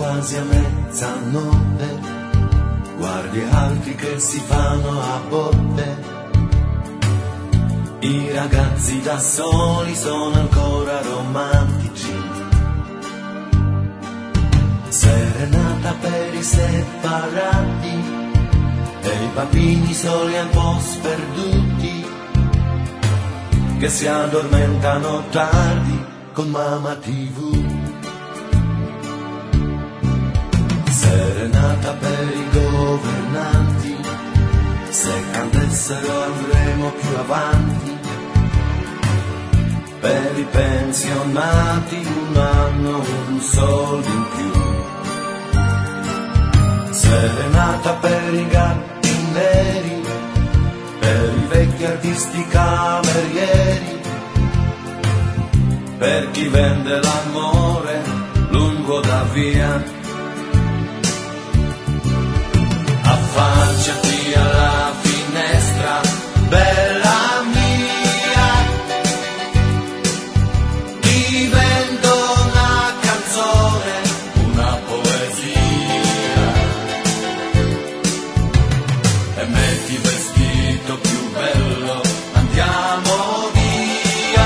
quasi a mezzanotte, guardi altri che si fanno a botte. I ragazzi da soli sono ancora romantici. Serenata per i separati e i bambini soli un po' sperduti, che si addormentano tardi con mamma TV. Serenata per i governanti, se cantassero andremo più avanti. Per i pensionati un anno, un soldo in più. Serenata per i gatti neri, per i vecchi artisti camerieri, per chi vende l'amore lungo da via. Affacciati alla finestra, bella mia, divento una canzone, una poesia, e metti il vestito più bello, andiamo via.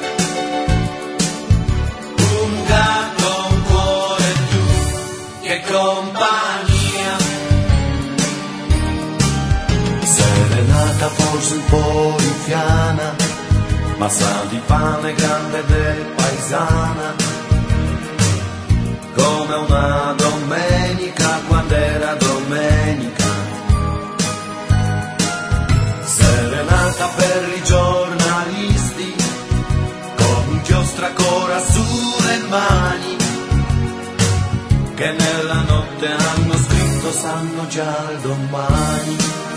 Un gatto, un cuore, tu, che compagnia. Serenata forse un po' rifiana, ma sa di pane grande del paesana, come una domenica quando era domenica. Serenata per i giornalisti, con inchiostro ancora sulle mani, che nella notte hanno scritto sanno già il domani.